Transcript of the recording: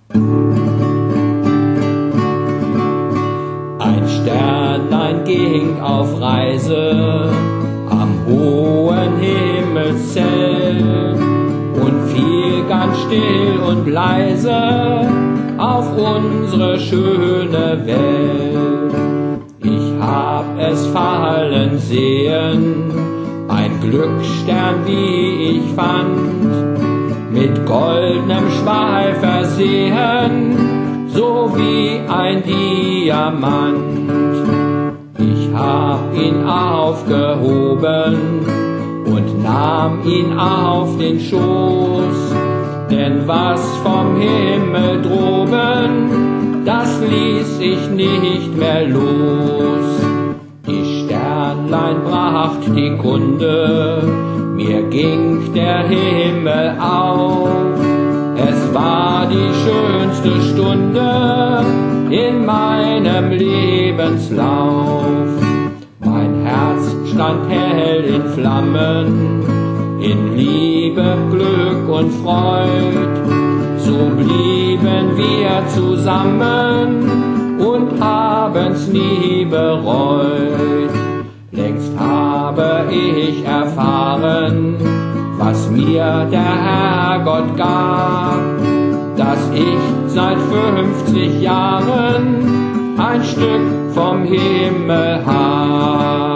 Ein Sternlein ging auf Reise am hohen Himmelszelt und fiel ganz still und leise auf unsere schöne Welt. Ich hab es fallen sehen, ein Glücksstern, wie ich fand, mit goldenem Schweif versehen, so wie ein Diamant. Ich hab ihn aufgehoben und nahm ihn auf den Schoß, denn was vom Himmel droben, das ließ ich nicht mehr los. Die Sternlein bracht die Kunde, mir ging der Himmel auf. Es war die schönste Stunde in meinem Lebenslauf. Mein Herz stand hell in Flammen, in Liebe, Glück und Freud. So blieben wir zusammen und haben's nie bereut. Längst habe ich erfahren, was mir der Herrgott gab, dass ich seit 50 Jahren ein Stück vom Himmel hab.